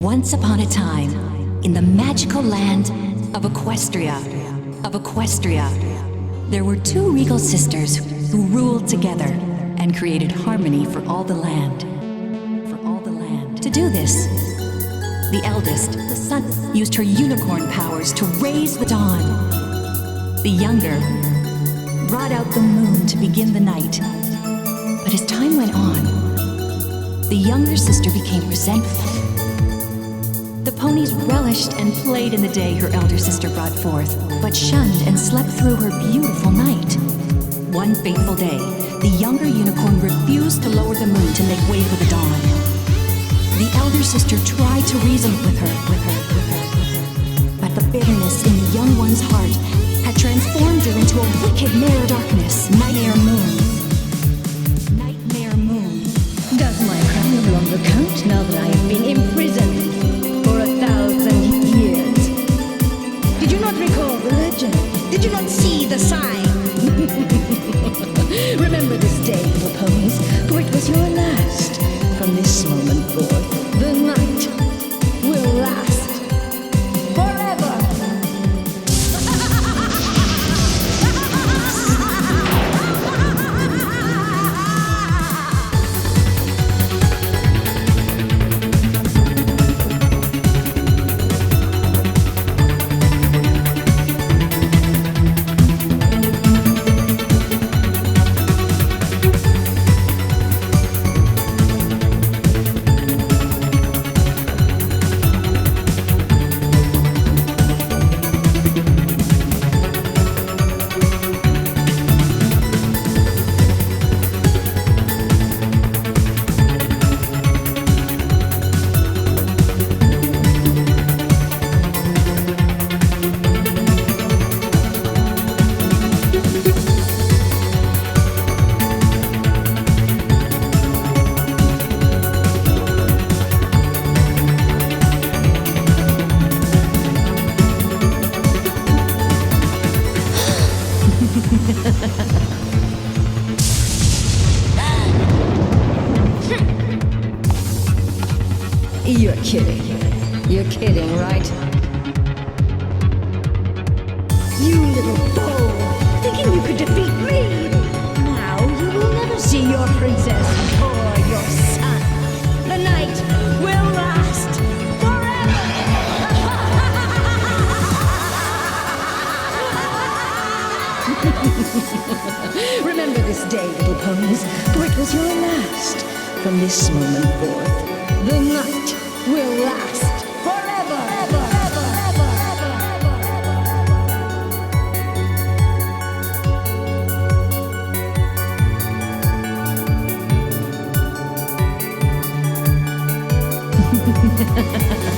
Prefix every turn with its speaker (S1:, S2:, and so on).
S1: Once upon a time, in the magical land of Equestria, there were two regal sisters who ruled together and created harmony for all the land. To do this, the eldest, the sun, used her unicorn powers to raise the dawn. The younger brought out the moon to begin the night. But as time went on, the younger sister became resentful. The ponies relished and played in the day her elder sister brought forth, but shunned and slept through her beautiful night. One fateful day, the younger unicorn refused to lower the moon to make way for the dawn. The elder sister tried to reason with her. But the bitterness in the young one's heart had transformed her into a wicked mare darkness, Nightmare Moon.
S2: Does my crown no longer count now that I have been imprisoned for 1,000 years? Did you not recall the legend? Did you not see the sign? Remember this day, little ponies, for it was your last. From this moment forth, the night will last forever. You're kidding. You're kidding, right? You little fool! Thinking you could defeat me! Now you will never see your princess or your son. The night will last forever! Remember this day, little ponies, for it was your last. From this moment forth, the night will last forever. Ha ha ha.